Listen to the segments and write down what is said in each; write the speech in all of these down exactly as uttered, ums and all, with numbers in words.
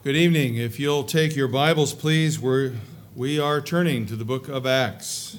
Good evening. If you'll take your Bibles, please, we're, we are turning to the book of Acts.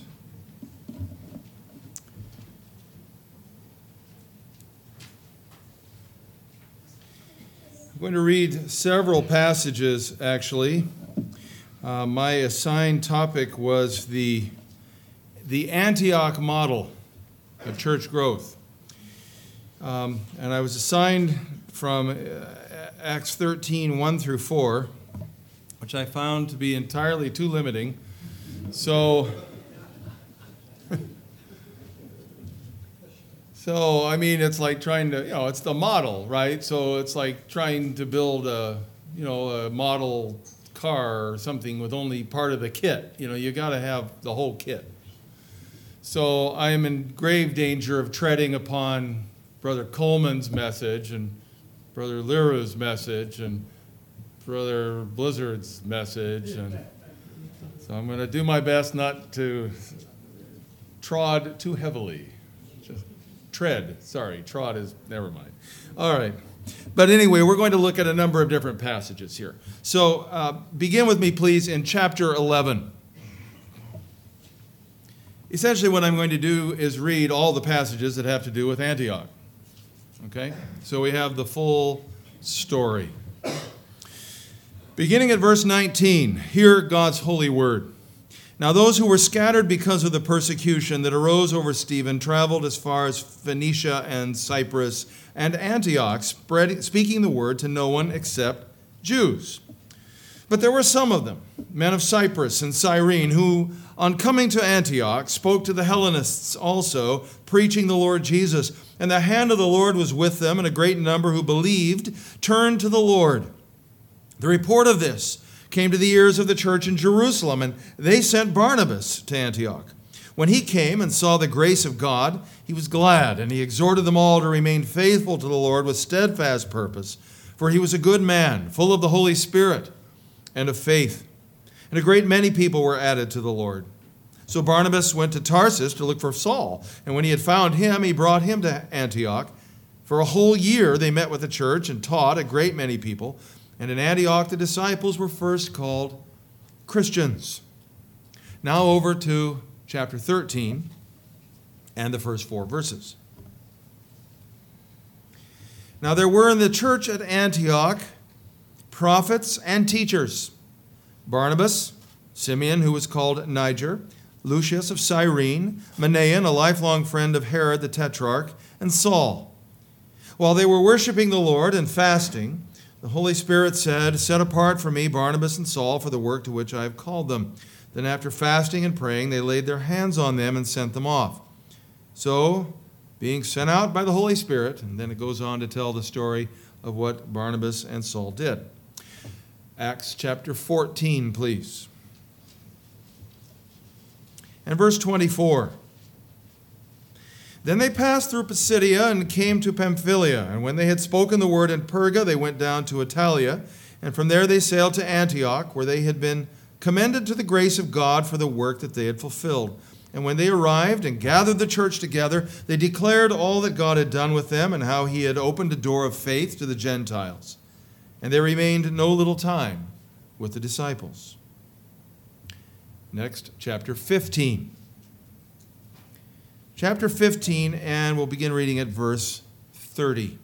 I'm going to read several passages, actually. Uh, my assigned topic was the, the Antioch model of church growth. Um, and I was assigned from uh, Acts thirteen, one through four, which I found to be entirely too limiting. So, so I mean, it's like trying to, you know, it's the model, right? So it's like trying to build a, you know, a model car or something with only part of the kit. You know, you got to have the whole kit. So I am in grave danger of treading upon Brother Coleman's message and Brother Liru's message and Brother Blizzard's message, and so I'm going to do my best not to trod too heavily. Just tread, sorry, trod is, never mind. All right. But anyway, we're going to look at a number of different passages here. So uh, begin with me, please, in chapter eleven. Essentially what I'm going to do is read all the passages that have to do with Antioch. Okay? So we have the full story. Beginning at verse nineteen, hear God's holy word. Now those who were scattered because of the persecution that arose over Stephen traveled as far as Phoenicia and Cyprus and Antioch, spreading, speaking the word to no one except Jews. But there were some of them, men of Cyprus and Cyrene, who, on coming to Antioch, spoke to the Hellenists also, preaching the Lord Jesus. And the hand of the Lord was with them, and a great number who believed turned to the Lord. The report of this came to the ears of the church in Jerusalem, and they sent Barnabas to Antioch. When he came and saw the grace of God, he was glad, and he exhorted them all to remain faithful to the Lord with steadfast purpose, for he was a good man, full of the Holy Spirit and of faith. And a great many people were added to the Lord. So Barnabas went to Tarsus to look for Saul, and when he had found him, he brought him to Antioch. For a whole year they met with the church and taught a great many people, and in Antioch the disciples were first called Christians. Now over to chapter thirteen and the first four verses. Now there were in the church at Antioch prophets and teachers: Barnabas, Simeon, who was called Niger, Lucius of Cyrene, Manaen, a lifelong friend of Herod the Tetrarch, and Saul. While they were worshiping the Lord and fasting, the Holy Spirit said, "Set apart for me Barnabas and Saul for the work to which I have called them." Then after fasting and praying, they laid their hands on them and sent them off. So, being sent out by the Holy Spirit, and then it goes on to tell the story of what Barnabas and Saul did. Acts chapter fourteen, please. And verse twenty-four. Then they passed through Pisidia and came to Pamphylia. And when they had spoken the word in Perga, they went down to Attalia. And from there they sailed to Antioch, where they had been commended to the grace of God for the work that they had fulfilled. And when they arrived and gathered the church together, they declared all that God had done with them and how he had opened a door of faith to the Gentiles. And they remained no little time with the disciples. Next, chapter fifteen. Chapter fifteen, and we'll begin reading at verse thirty.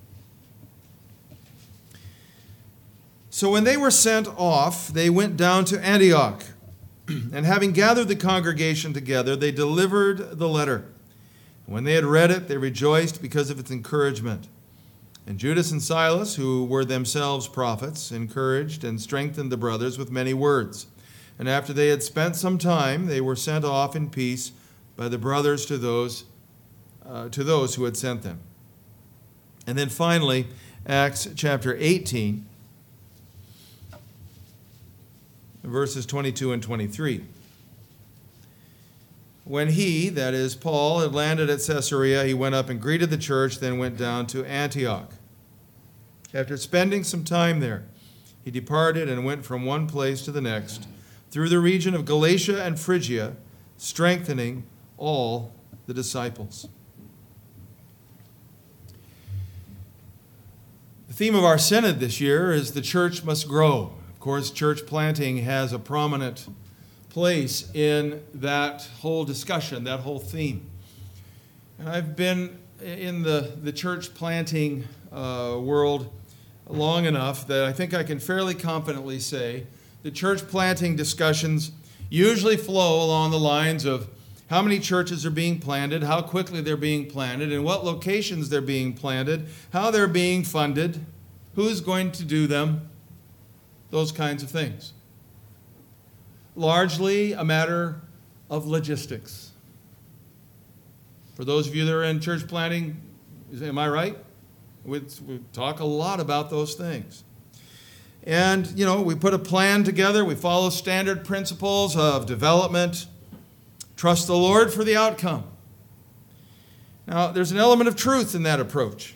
So when they were sent off, they went down to Antioch, and having gathered the congregation together, they delivered the letter. When they had read it, they rejoiced because of its encouragement. And Judas and Silas, who were themselves prophets, encouraged and strengthened the brothers with many words. And after they had spent some time, they were sent off in peace by the brothers to those, uh, to those who had sent them. And then finally, Acts chapter eighteen, verses twenty-two and twenty-three. When he, that is Paul, had landed at Caesarea, he went up and greeted the church, then went down to Antioch. After spending some time there, he departed and went from one place to the next, through the region of Galatia and Phrygia, strengthening all the disciples. theme of our synod this year is the church must grow. Of course, church planting has a prominent place in that whole discussion, that whole theme. And I've been in the, the church planting uh, world long enough that I think I can fairly confidently say the church planting discussions usually flow along the lines of how many churches are being planted, how quickly they're being planted, in what locations they're being planted, how they're being funded, who's going to do them, those kinds of things. Largely a matter of logistics. For those of you that are in church planting, am I right? We, we talk a lot about those things. And, you know, we put a plan together. We follow standard principles of development. Trust the Lord for the outcome. Now, there's an element of truth in that approach.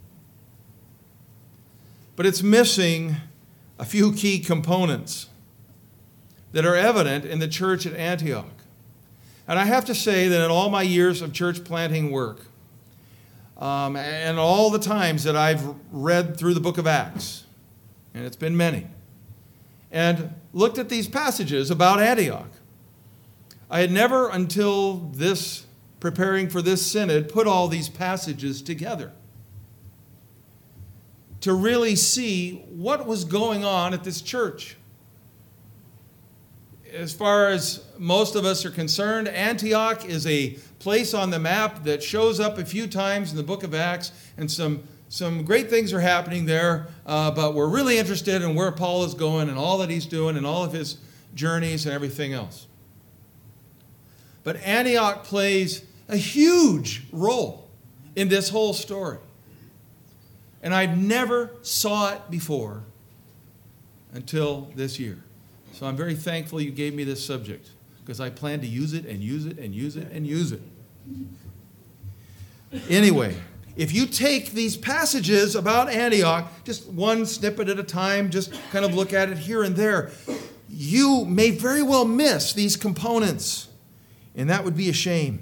But it's missing a few key components that are evident in the church at Antioch. And I have to say that in all my years of church planting work, um, and all the times that I've read through the book of Acts, and it's been many, and looked at these passages about Antioch, I had never, until this, preparing for this synod, put all these passages together to really see what was going on at this church. As far as most of us are concerned, Antioch is a place on the map that shows up a few times in the book of Acts, and some, some great things are happening there, uh, but we're really interested in where Paul is going and all that he's doing and all of his journeys and everything else. But Antioch plays a huge role in this whole story. And I never saw it before until this year. So I'm very thankful you gave me this subject, because I plan to use it and use it and use it and use it. Anyway, if you take these passages about Antioch, just one snippet at a time, just kind of look at it here and there, you may very well miss these components. And that would be a shame.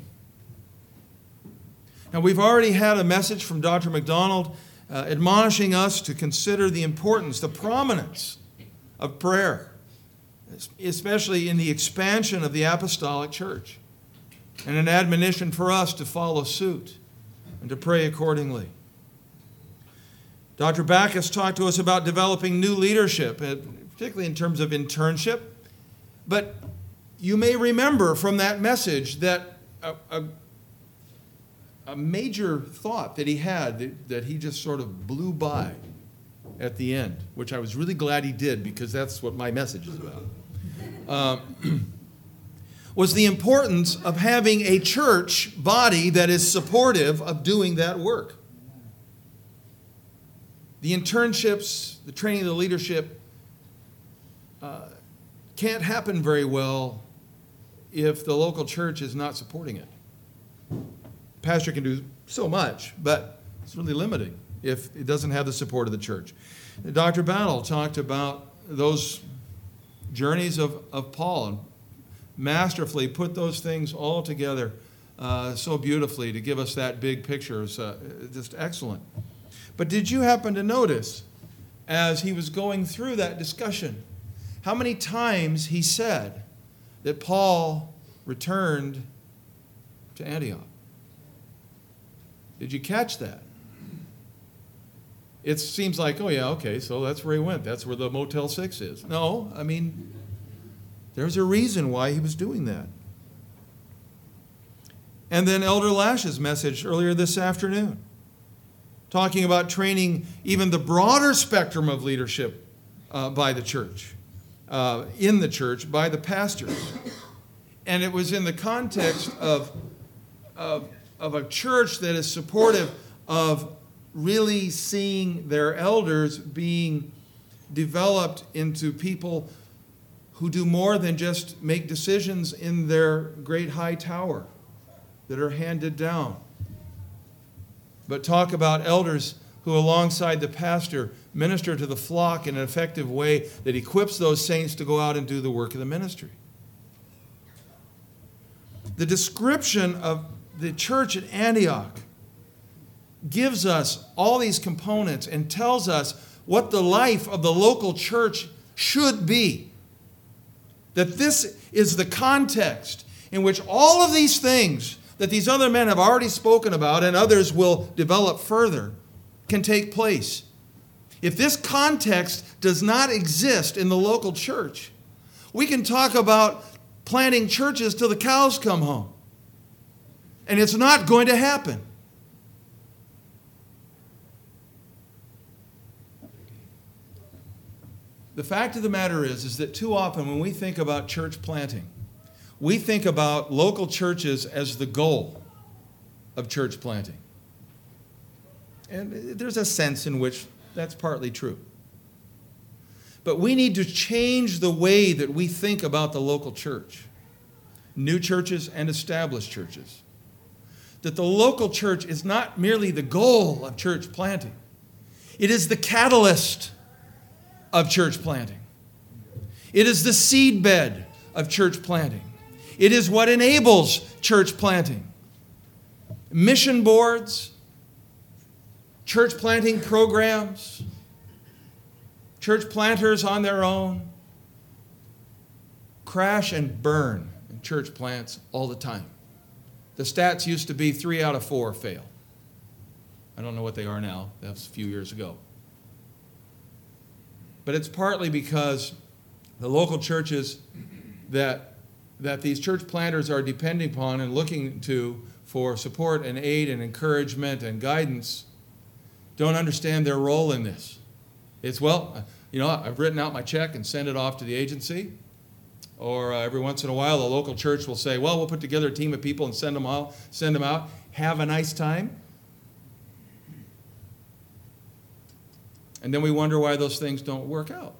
Now, we've already had a message from Doctor MacDonald uh, admonishing us to consider the importance, the prominence of prayer, especially in the expansion of the apostolic church, and an admonition for us to follow suit and to pray accordingly. Doctor Backus talked to us about developing new leadership, particularly in terms of internship, but you may remember from that message that a, a, a major thought that he had that, that he just sort of blew by at the end, which I was really glad he did, because that's what my message is about, uh, was the importance of having a church body that is supportive of doing that work. The internships, the training of the leadership uh, can't happen very well if the local church is not supporting it. The pastor can do so much, but it's really limiting if it doesn't have the support of the church. Doctor Battle talked about those journeys of, of Paul and masterfully put those things all together uh, so beautifully to give us that big picture. It's uh, just excellent. But did you happen to notice, as he was going through that discussion, how many times he said that Paul returned to Antioch? Did you catch that? It seems like, oh yeah, okay, so that's where he went. That's where the Motel six is. No, I mean, there's a reason why he was doing that. And then Elder Lash's message earlier this afternoon, talking about training even the broader spectrum of leadership uh, by the church. Uh, in the church by the pastors. And it was in the context of, of, of a church that is supportive of really seeing their elders being developed into people who do more than just make decisions in their great high tower that are handed down, but talk about elders who, alongside the pastor, minister to the flock in an effective way that equips those saints to go out and do the work of the ministry. The description of the church at Antioch gives us all these components and tells us what the life of the local church should be. That this is the context in which all of these things that these other men have already spoken about and others will develop further can take place. If this context does not exist in the local church, we can talk about planting churches till the cows come home. And it's not going to happen. The fact of the matter is, is that too often when we think about church planting, we think about local churches as the goal of church planting. And there's a sense in which that's partly true. But we need to change the way that we think about the local church, new churches and established churches. That the local church is not merely the goal of church planting. It is the catalyst of church planting. It is the seedbed of church planting. It is what enables church planting. Mission boards, church planting programs, church planters on their own crash and burn in church plants all the time. The stats used to be three out of four fail. I don't know what they are now. That was a few years ago. But it's partly because the local churches that, that these church planters are depending upon and looking to for support and aid and encouragement and guidance don't understand their role in this. It's, well, you know, I've written out my check and sent it off to the agency. Or uh, every once in a while, the local church will say, well, we'll put together a team of people and send them out. Send them out. Have a nice time. And then we wonder why those things don't work out.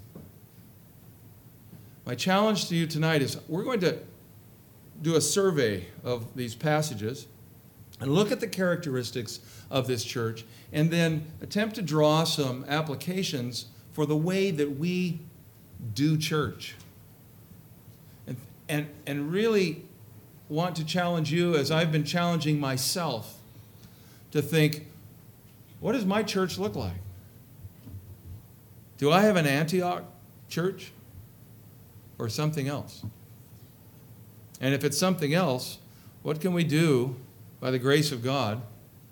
My challenge to you tonight is we're going to do a survey of these passages and look at the characteristics of this church and then attempt to draw some applications for the way that we do church. And, and, and really want to challenge you, as I've been challenging myself, to think, what does my church look like? Do I have an Antioch church or something else? And if it's something else, what can we do by the grace of God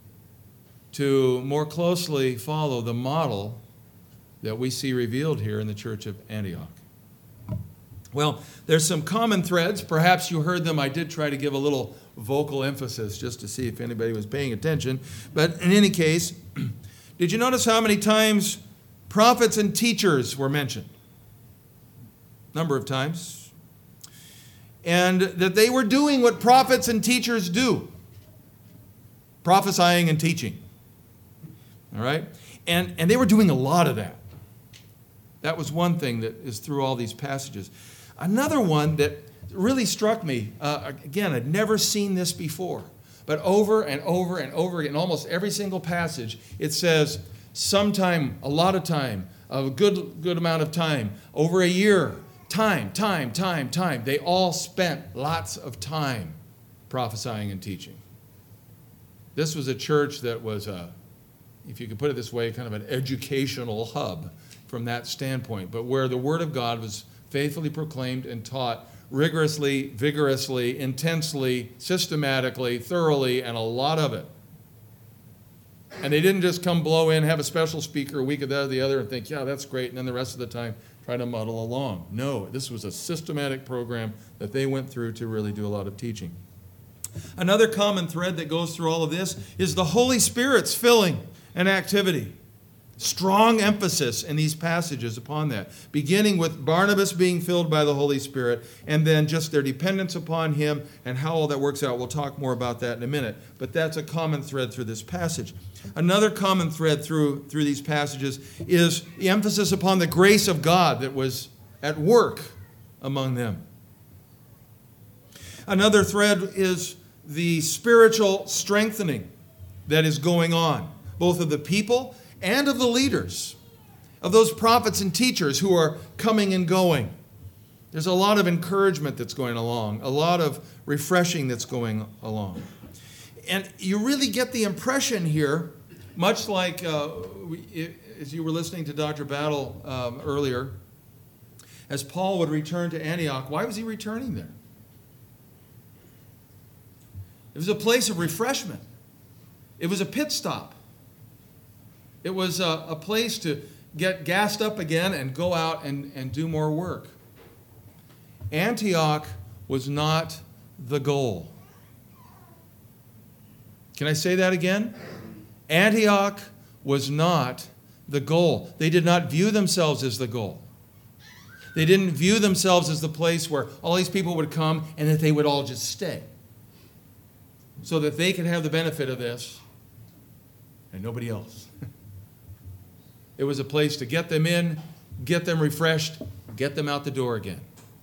to more closely follow the model that we see revealed here in the church of Antioch? Well, there's some common threads. Perhaps you heard them. I did try to give a little vocal emphasis just to see if anybody was paying attention. But in any case, did you notice how many times prophets and teachers were mentioned? Number of times. And that they were doing what prophets and teachers do. Prophesying and teaching. All right? And, and they were doing a lot of that. That was one thing that is through all these passages. Another one that really struck me, uh, again, I'd never seen this before, but over and over and over again, almost every single passage, it says sometime, a lot of time, a good, good amount of time, over a year, time, time, time, time. They all spent lots of time prophesying and teaching. This was a church that was, a, if you could put it this way, kind of an educational hub from that standpoint, but where the Word of God was faithfully proclaimed and taught rigorously, vigorously, intensely, systematically, thoroughly, and a lot of it. And they didn't just come blow in, have a special speaker a week of that or the other and think, yeah, that's great, and then the rest of the time try to muddle along. No, this was a systematic program that they went through to really do a lot of teaching. Another common thread that goes through all of this is the Holy Spirit's filling and activity. Strong emphasis in these passages upon that, beginning with Barnabas being filled by the Holy Spirit, and then just their dependence upon him and how all that works out. We'll talk more about that in a minute, but that's a common thread through this passage. Another common thread through, through these passages is the emphasis upon the grace of God that was at work among them. Another thread is the spiritual strengthening that is going on, both of the people and of the leaders, of those prophets and teachers who are coming and going. There's a lot of encouragement that's going along, a lot of refreshing that's going along. and you really get the impression here, much like uh, we, as you were listening to Doctor Battle um, earlier, as Paul would return to Antioch, why was he returning there? It was a place of refreshment. It was a pit stop. It was a, a place to get gassed up again and go out and, and do more work. Antioch was not the goal. Can I say that again? Antioch was not the goal. They did not view themselves as the goal. They didn't view themselves as the place where all these people would come and that they would all just stay, so that they could have the benefit of this and nobody else. It was a place to get them in, get them refreshed, get them out the door again.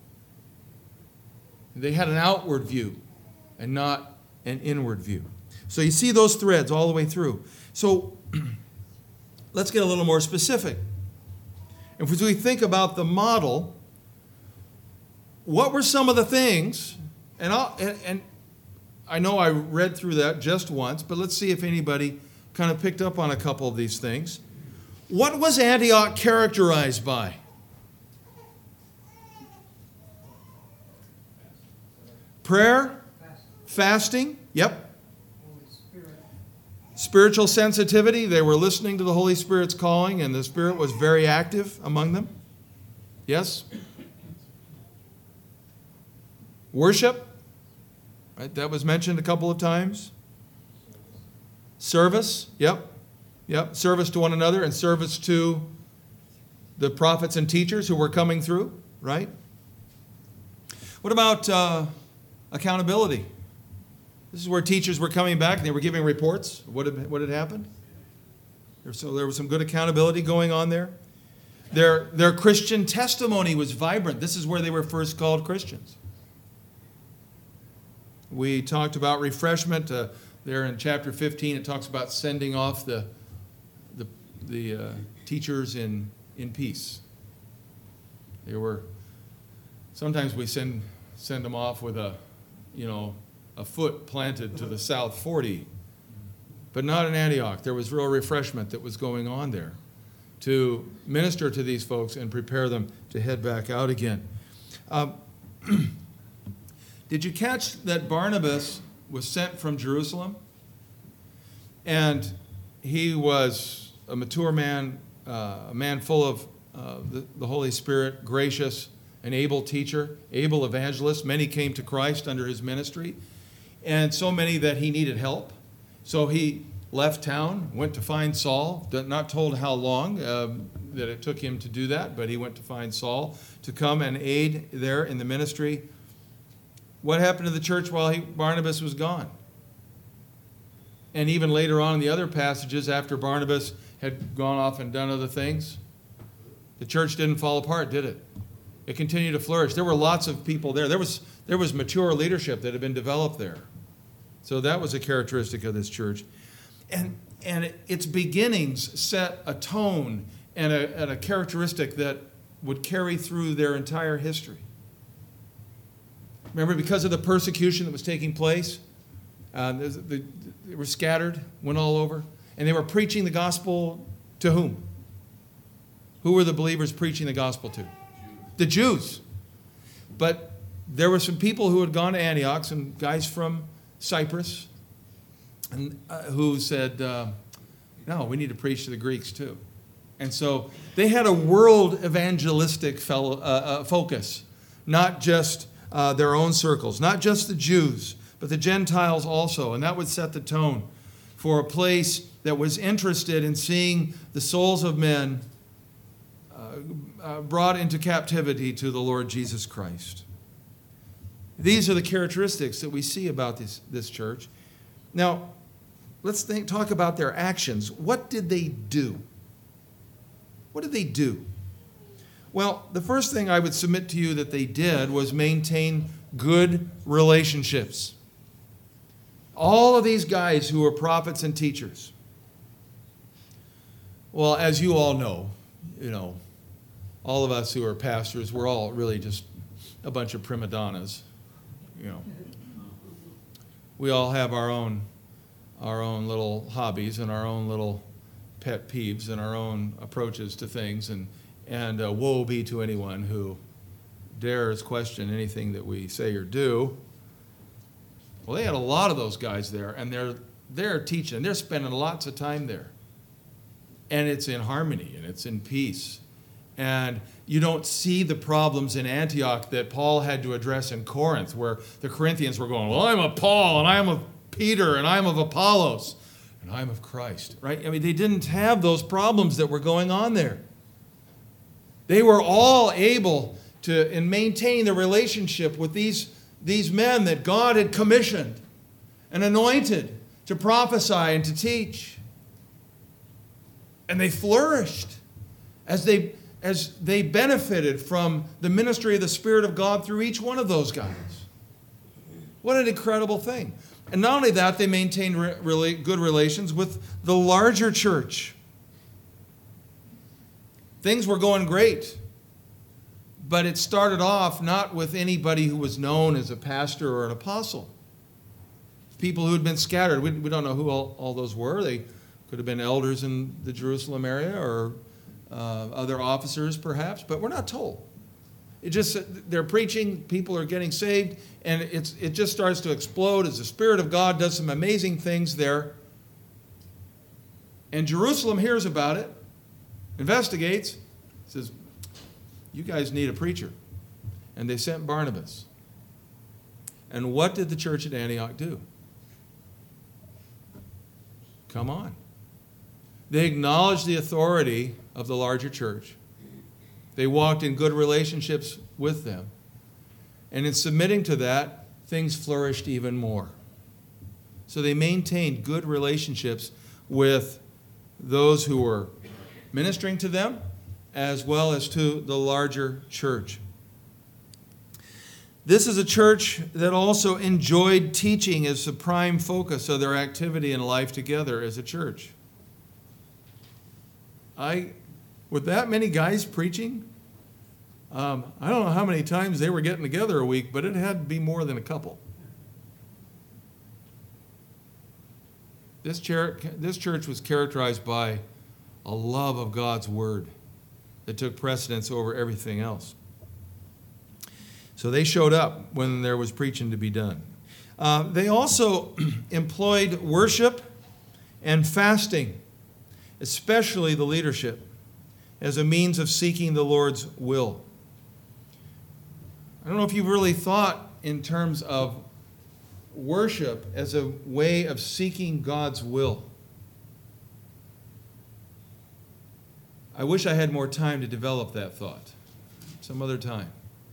They had an outward view and not an inward view. So you see those threads all the way through. So let's get a little more specific. If we think about the model, what were some of the things, and, I'll, and, and I know I read through that just once, but let's see if anybody kind of picked up on a couple of these things. What was Antioch characterized by? Prayer, fasting, yep. Spiritual sensitivity, they were listening to the Holy Spirit's calling, and the Spirit was very active among them. Yes? Worship, right? That was mentioned a couple of times. Service, yep. Yep, service to one another and service to the prophets and teachers who were coming through, right? What about uh, accountability? This is where teachers were coming back and they were giving reports of what had, what had happened. So there was some good accountability going on there. Their, their Christian testimony was vibrant. This is where they were first called Christians. We talked about refreshment. Uh, there in chapter fifteen, it talks about sending off the, the, the uh, teachers in, in peace. They were, sometimes we send, send them off with a, you know, a foot planted to the south forty. But not in Antioch. There was real refreshment that was going on there to minister to these folks and prepare them to head back out again. Um, did you catch that Barnabas was sent from Jerusalem? And he was a mature man, uh, a man full of uh, the, the Holy Spirit, gracious, an able teacher, able evangelist. Many came to Christ under his ministry, and so many that he needed help. So he left town, went to find Saul, not told how long um, that it took him to do that, but he went to find Saul to come and aid there in the ministry. What happened to the church while he, Barnabas was gone? And even later on in the other passages, after Barnabas had gone off and done other things, the church didn't fall apart, did it? It continued to flourish. There were lots of people there. There was, there was mature leadership that had been developed there. So that was a characteristic of this church. And, and its beginnings set a tone and a, and a characteristic that would carry through their entire history. Remember, because of the persecution that was taking place, uh, the, the, they were scattered, went all over, and they were preaching the gospel to whom? Who were the believers preaching the gospel to? The Jews. But there were some people who had gone to Antioch, some guys from Cyprus, and uh, who said, uh, no, we need to preach to the Greeks too. And so they had a world evangelistic fellow, uh, uh, focus, not just uh, their own circles, not just the Jews, but the Gentiles also. And that would set the tone for a place that was interested in seeing the souls of men uh, uh, brought into captivity to the Lord Jesus Christ. These are the characteristics that we see about this, this church. Now, let's think, talk about their actions. What did they do? What did they do? Well, the first thing I would submit to you that they did was maintain good relationships. All of these guys who were prophets and teachers. Well, as you all know, you know, all of us who are pastors, we're all really just a bunch of prima donnas. You know, we all have our own our own little hobbies and our own little pet peeves and our own approaches to things, and, and uh, woe be to anyone who dares question anything that we say or do. Well, they had a lot of those guys there, and they're, they're teaching. They're spending lots of time there. And it's in harmony, and it's in peace. And you don't see the problems in Antioch that Paul had to address in Corinth, where the Corinthians were going, well, I'm of Paul, and I'm of Peter, and I'm of Apollos, and I'm of Christ, right? I mean, they didn't have those problems that were going on there. They were all able to and maintain the relationship with these, these men that God had commissioned and anointed to prophesy and to teach. And they flourished as they, as they benefited from the ministry of the Spirit of God through each one of those guys. What an incredible thing. And not only that, they maintained re- really good relations with the larger church. Things were going great. But it started off not with anybody who was known as a pastor or an apostle. People who had been scattered. We, we don't know who all, all those were. They could have been elders in the Jerusalem area or uh, other officers perhaps, but we're not told. It just, they're preaching, people are getting saved, and it's, it just starts to explode as the Spirit of God does some amazing things there. And Jerusalem hears about it, investigates, says, you guys need a preacher. And they sent Barnabas. And what did the church at Antioch do? Come on. They acknowledged the authority of the larger church. They walked in good relationships with them. And in submitting to that, things flourished even more. So they maintained good relationships with those who were ministering to them, as well as to the larger church. This is a church that also enjoyed teaching as the prime focus of their activity and life together as a church. I, with that many guys preaching, um, I don't know how many times they were getting together a week, but it had to be more than a couple. This church, this church was characterized by a love of God's word that took precedence over everything else. So they showed up when there was preaching to be done. Uh, they also employed worship and fasting, especially the leadership, as a means of seeking the Lord's will. I don't know if you've really thought in terms of worship as a way of seeking God's will. I wish I had more time to develop that thought some other time.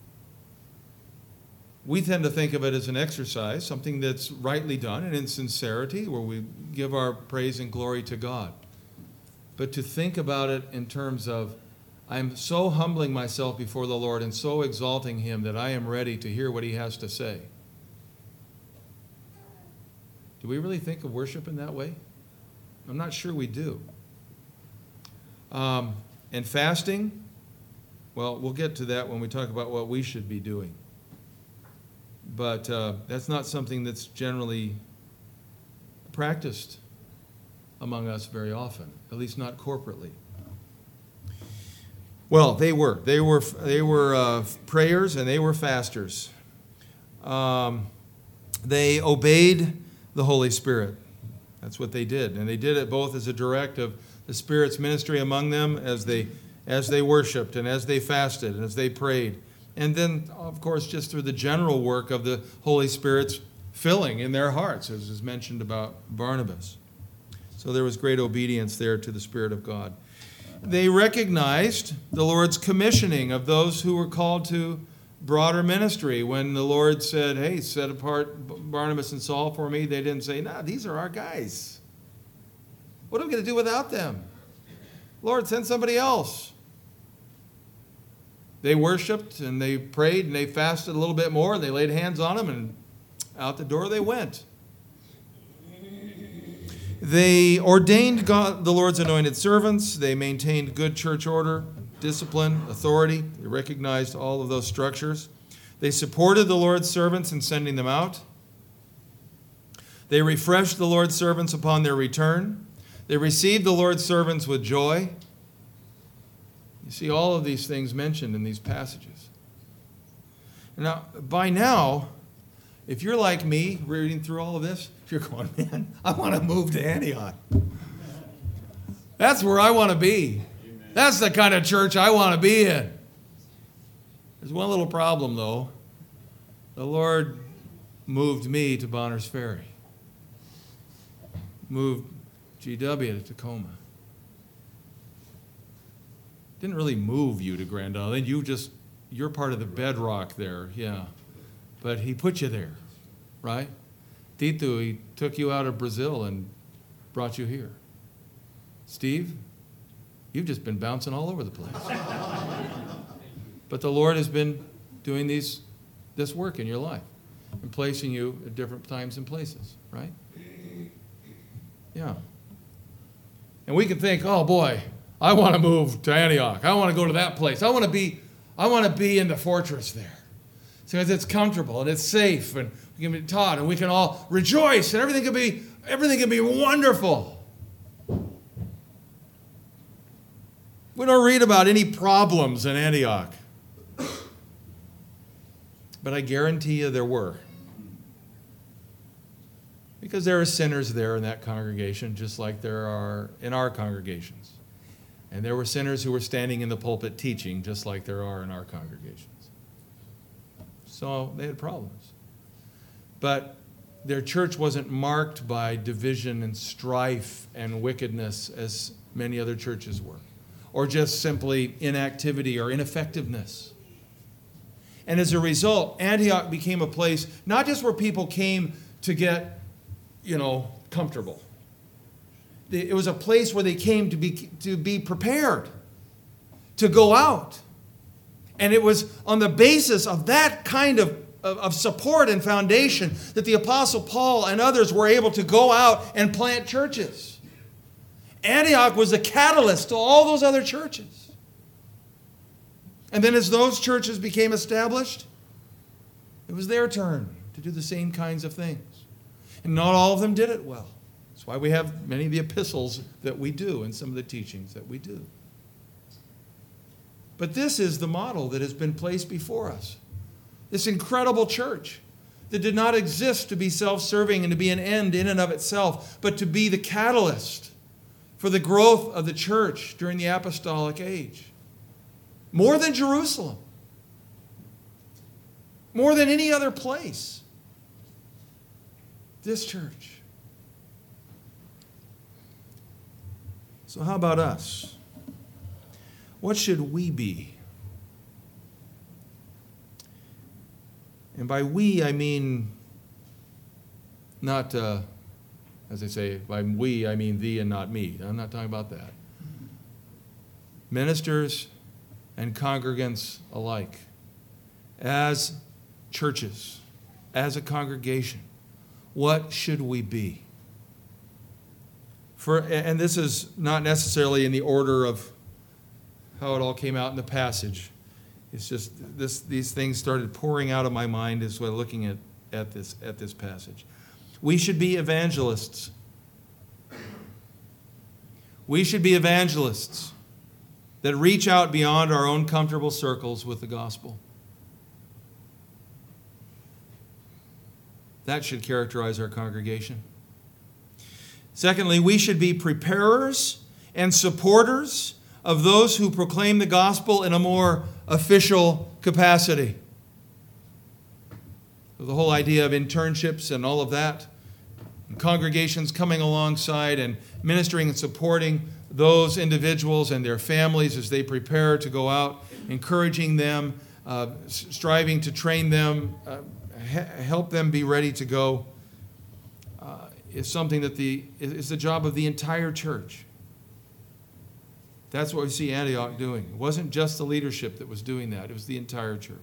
We tend to think of it as an exercise, something that's rightly done and in sincerity, where we give our praise and glory to God. But to think about it in terms of, I'm so humbling myself before the Lord and so exalting Him that I am ready to hear what He has to say. Do we really think of worship in that way? I'm not sure we do. Um, and fasting, well, we'll get to that when we talk about what we should be doing. But uh, that's not something that's generally practiced among us very often, at least not corporately. Well, they were. They were They were uh, prayers and they were fasters. Um, they obeyed the Holy Spirit. That's what they did. And they did it both as a direct of the Spirit's ministry among them as they, as they worshiped and as they fasted and as they prayed. And then, of course, just through the general work of the Holy Spirit's filling in their hearts, as is mentioned about Barnabas. So there was great obedience there to the Spirit of God. They recognized the Lord's commissioning of those who were called to broader ministry. When the Lord said, hey, set apart Barnabas and Saul for me, they didn't say, nah, these are our guys. What are we going to do without them? Lord, send somebody else. They worshiped and they prayed and they fasted a little bit more. And they laid hands on them and out the door they went. They ordained God, the Lord's anointed servants. They maintained good church order, discipline, authority. They recognized all of those structures. They supported the Lord's servants in sending them out. They refreshed the Lord's servants upon their return. They received the Lord's servants with joy. You see all of these things mentioned in these passages. Now, by now, if you're like me, reading through all of this, you're going, man, I want to move to Antioch. That's where I want to be. That's the kind of church I want to be in. There's one little problem, though. The Lord moved me to Bonners Ferry. Moved G W to Tacoma. Didn't really move you to Grand Island. You just, you're part of the bedrock there, yeah. But he put you there, right? Tito, he took you out of Brazil and brought you here. Steve, you've just been bouncing all over the place. But the Lord has been doing these, this work in your life and placing you at different times and places, right? Yeah. And we can think, oh boy, I want to move to Antioch. I want to go to that place. I want to be, I want to be in the fortress there. Because it's comfortable and it's safe and we can be taught and we can all rejoice and everything can be, everything can be wonderful. We don't read about any problems in Antioch. But I guarantee you there were. Because there are sinners there in that congregation, just like there are in our congregations. And there were sinners who were standing in the pulpit teaching, just like there are in our congregations. So they had problems. But their church wasn't marked by division and strife and wickedness as many other churches were, or just simply inactivity or ineffectiveness. And as a result, Antioch became a place not just where people came to get, you know, comfortable. It was a place where they came to be, to be prepared, to go out. And it was on the basis of that kind of, of, of support and foundation that the Apostle Paul and others were able to go out and plant churches. Antioch was the catalyst to all those other churches. And then as those churches became established, it was their turn to do the same kinds of things. And not all of them did it well. That's why we have many of the epistles that we do and some of the teachings that we do. But this is the model that has been placed before us. This incredible church that did not exist to be self-serving and to be an end in and of itself, but to be the catalyst for the growth of the church during the apostolic age. More than Jerusalem. More than any other place. This church. So how about us? What should we be? And by we, I mean not, uh, as I say, by we, I mean thee and not me. I'm not talking about that. Ministers and congregants alike, as churches, as a congregation, what should we be? For, and this is not necessarily in the order of how it all came out in the passage. It's just this, these things started pouring out of my mind as we're looking at, at, this, at this passage. We should be evangelists. We should be evangelists that reach out beyond our own comfortable circles with the gospel. That should characterize our congregation. Secondly, we should be preparers and supporters of those who proclaim the gospel in a more official capacity. The whole idea of internships and all of that, and congregations coming alongside and ministering and supporting those individuals and their families as they prepare to go out, encouraging them, uh, striving to train them, uh, he- help them be ready to go, uh, is something that the is the job of the entire church. That's what we see Antioch doing. It wasn't just the leadership that was doing that. It was the entire church.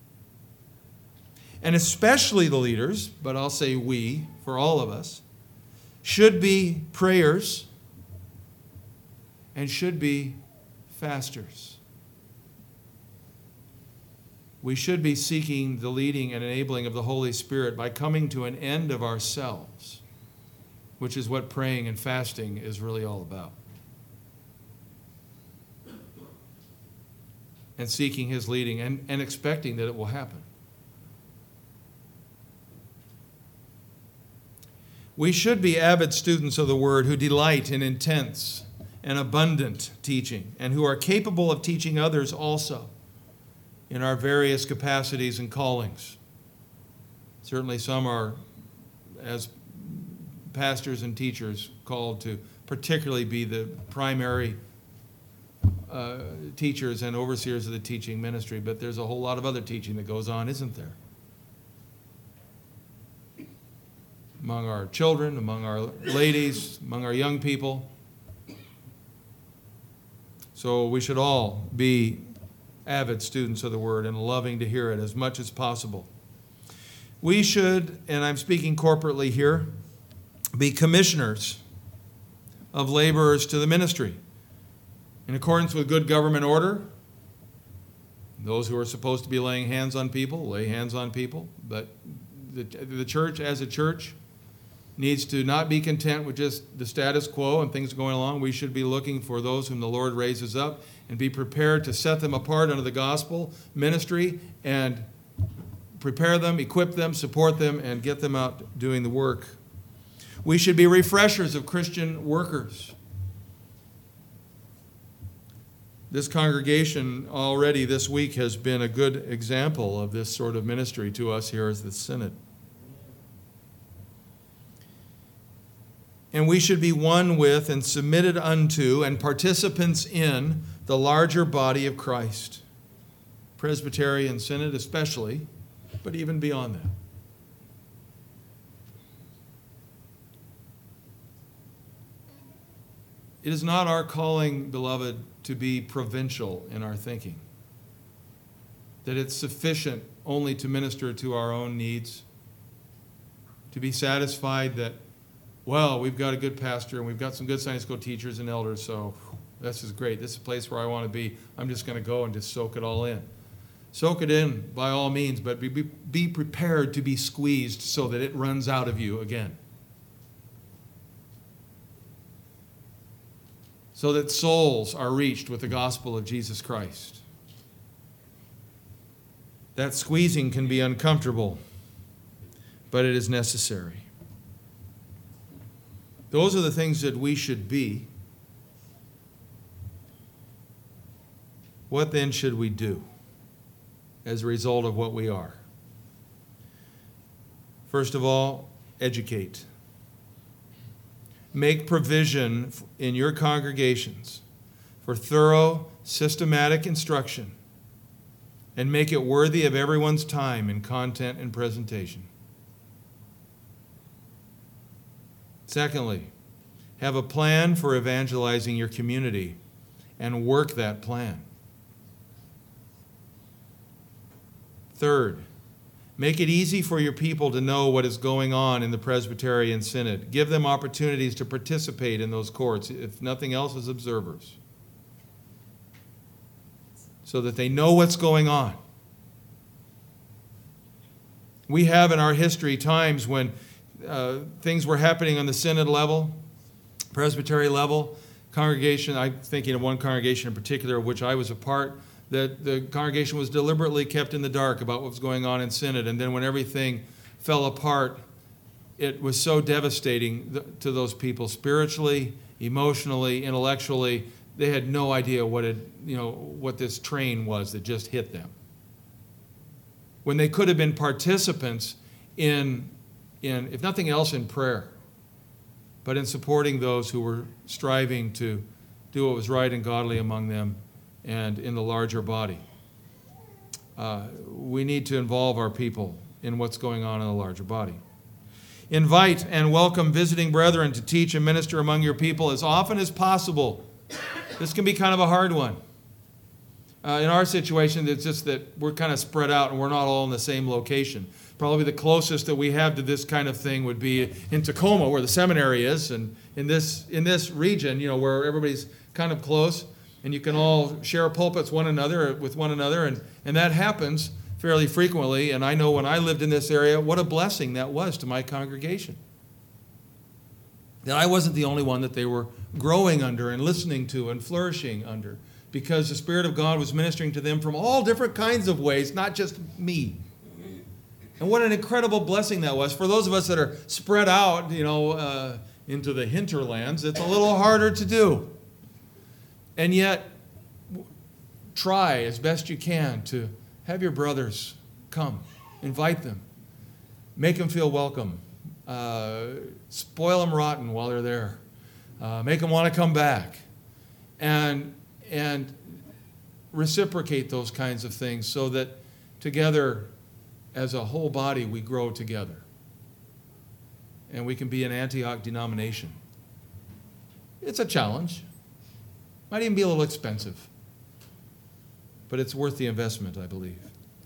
And especially the leaders, but I'll say we, for all of us, should be prayers and should be fasters. We should be seeking the leading and enabling of the Holy Spirit by coming to an end of ourselves which is what praying and fasting is really all about. And seeking his leading and, and expecting that it will happen. We should be avid students of the Word who delight in intense and abundant teaching and who are capable of teaching others also in our various capacities and callings. Certainly some are, as pastors and teachers, called to particularly be the primary uh, teachers and overseers of the teaching ministry, but there's a whole lot of other teaching that goes on, isn't there? Among our children, among our ladies, among our young people. So we should all be avid students of the Word and loving to hear it as much as possible. We should, and I'm speaking corporately here, be commissioners of laborers to the ministry. In accordance with good government order, those who are supposed to be laying hands on people, lay hands on people, but the, the church as a church needs to not be content with just the status quo and things going along. We should be looking for those whom the Lord raises up and be prepared to set them apart under the gospel ministry and prepare them, equip them, support them, and get them out doing the work. We should be refreshers of Christian workers. This congregation already this week has been a good example of this sort of ministry to us here as the Synod. And we should be one with and submitted unto and participants in the larger body of Christ. Presbytery and Synod especially, but even beyond that. It is not our calling, beloved, to be provincial in our thinking. That it's sufficient only to minister to our own needs. To be satisfied that, well, we've got a good pastor and we've got some good Sunday school teachers and elders, so this is great. This is a place where I want to be. I'm just going to go and just soak it all in. Soak it in by all means, but be, be prepared to be squeezed so that it runs out of you again. So that souls are reached with the gospel of Jesus Christ. That squeezing can be uncomfortable, but it is necessary. Those are the things that we should be. What then should we do as a result of what we are? First of all, educate. Make provision in your congregations for thorough, systematic instruction and make it worthy of everyone's time in content and presentation. Secondly, have a plan for evangelizing your community and work that plan. Third, make it easy for your people to know what is going on in the Presbyterian Synod. Give them opportunities to participate in those courts, if nothing else, as observers, so that they know what's going on. We have in our history times when uh, things were happening on the Synod level, Presbytery level, congregation, I'm thinking of one congregation in particular of which I was a part, that the congregation was deliberately kept in the dark about what was going on in Synod. And then when everything fell apart, it was so devastating to those people spiritually, emotionally, intellectually. They had no idea what it, you know, what this train was that just hit them. When they could have been participants in, in, if nothing else, in prayer, but in supporting those who were striving to do what was right and godly among them and in the larger body. Uh, we need to involve our people in what's going on in the larger body. Invite and welcome visiting brethren to teach and minister among your people as often as possible. This can be kind of a hard one. Uh, in our situation, it's just that we're kind of spread out and we're not all in the same location. Probably the closest that we have to this kind of thing would be in Tacoma, where the seminary is, and in this in this region, you know, where everybody's kind of close, and you can all share pulpits one another with one another, and, and that happens fairly frequently. And I know when I lived in this area, what a blessing that was to my congregation. that I wasn't the only one that they were growing under and listening to and flourishing under, because the Spirit of God was ministering to them from all different kinds of ways, not just me. And what an incredible blessing that was. For those of us that are spread out, you know, uh, into the hinterlands, it's a little harder to do. And yet, try as best you can to have your brothers come, invite them, make them feel welcome, uh, spoil them rotten while they're there, uh, make them want to come back, and and reciprocate those kinds of things so that together, as a whole body, we grow together, and we can be an Antioch denomination. It's a challenge. Might even be a little expensive. But it's worth the investment, I believe.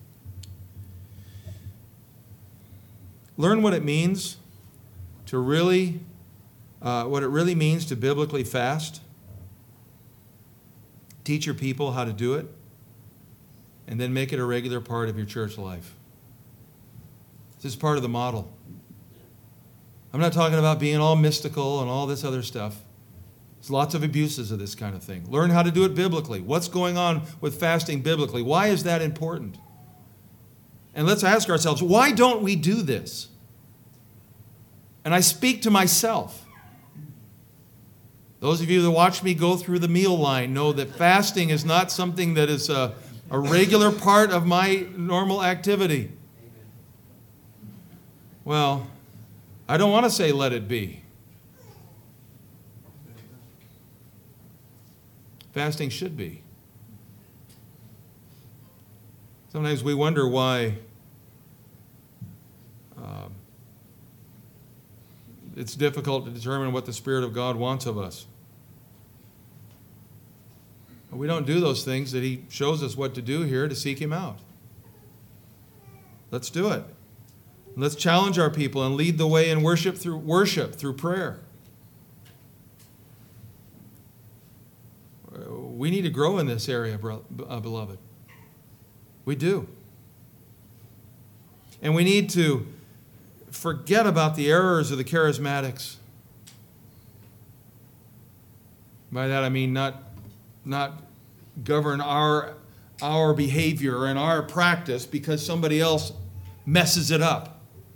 Learn what it means to really, uh, what it really means to biblically fast. Teach your people how to do it. And then make it a regular part of your church life. This is part of the model. I'm not talking about being all mystical and all this other stuff. There's lots of abuses of this kind of thing. Learn how to do it biblically. What's going on with fasting biblically? Why is that important? And let's ask ourselves, why don't we do this? And I speak to myself. Those of you that watch me go through the meal line know that fasting is not something that is a, a regular part of my normal activity. Well, I don't want to say let it be. Fasting should be. Sometimes we wonder why uh, it's difficult to determine what the Spirit of God wants of us. We don't do those things that He shows us what to do here to seek Him out. Let's do it. Let's challenge our people and lead the way in worship through worship, through prayer. We need to grow in this area, beloved. We do. And we need to forget about the errors of the charismatics. By that I mean not, not govern our, our behavior and our practice because somebody else messes it up.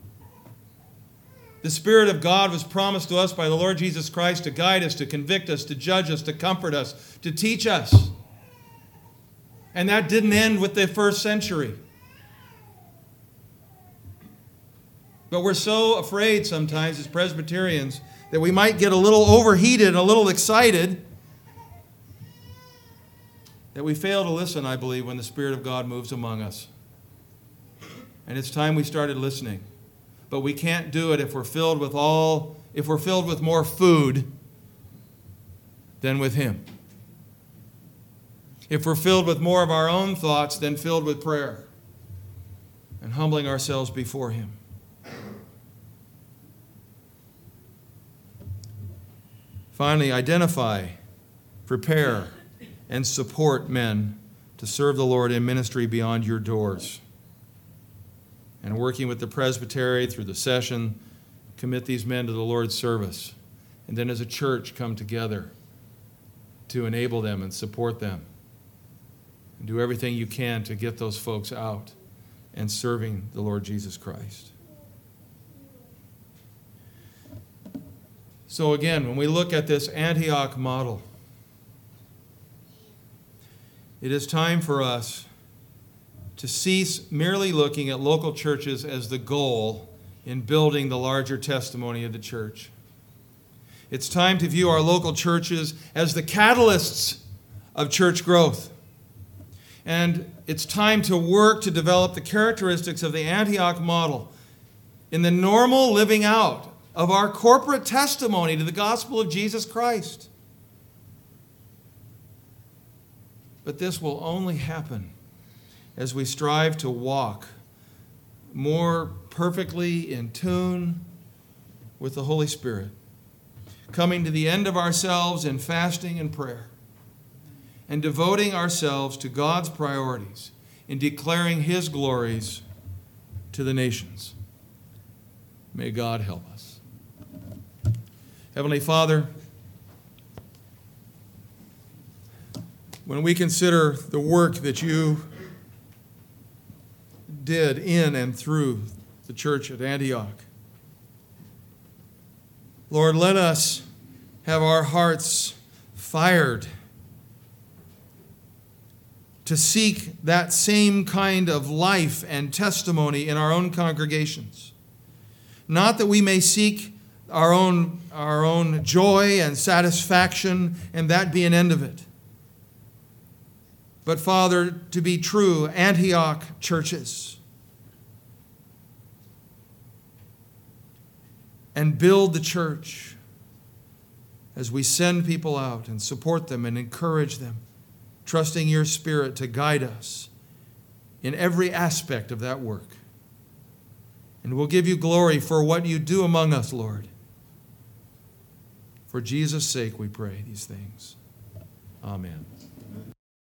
The Spirit of God was promised to us by the Lord Jesus Christ to guide us, to convict us, to judge us, to comfort us, to teach us. And that didn't end with the first century. But we're so afraid sometimes as Presbyterians that we might get a little overheated and a little excited that we fail to listen, I believe, when the Spirit of God moves among us. And it's time we started listening. But we can't do it if we're filled with all, if we're filled with more food than with Him. If we're filled with more of our own thoughts than filled with prayer and humbling ourselves before Him. Finally, identify, prepare, and support men to serve the Lord in ministry beyond your doors. And working with the presbytery through the session, commit these men to the Lord's service. And then as a church, come together to enable them and support them. And do everything you can to get those folks out and serving the Lord Jesus Christ. So again, when we look at this Antioch model, it is time for us to cease merely looking at local churches as the goal in building the larger testimony of the church. It's time to view our local churches as the catalysts of church growth. And it's time to work to develop the characteristics of the Antioch model in the normal living out of our corporate testimony to the gospel of Jesus Christ. But this will only happen as we strive to walk more perfectly in tune with the Holy Spirit, coming to the end of ourselves in fasting and prayer, and devoting ourselves to God's priorities in declaring His glories to the nations. May God help us. Heavenly Father, when we consider the work that you did in and through the church at Antioch, Lord, let us have our hearts fired to seek that same kind of life and testimony in our own congregations. Not that we may seek our own, our own joy and satisfaction and that be an end of it, but, Father, to be true Antioch churches and build the church as we send people out and support them and encourage them, trusting your Spirit to guide us in every aspect of that work. And we'll give you glory for what you do among us, Lord. For Jesus' sake we pray these things. Amen.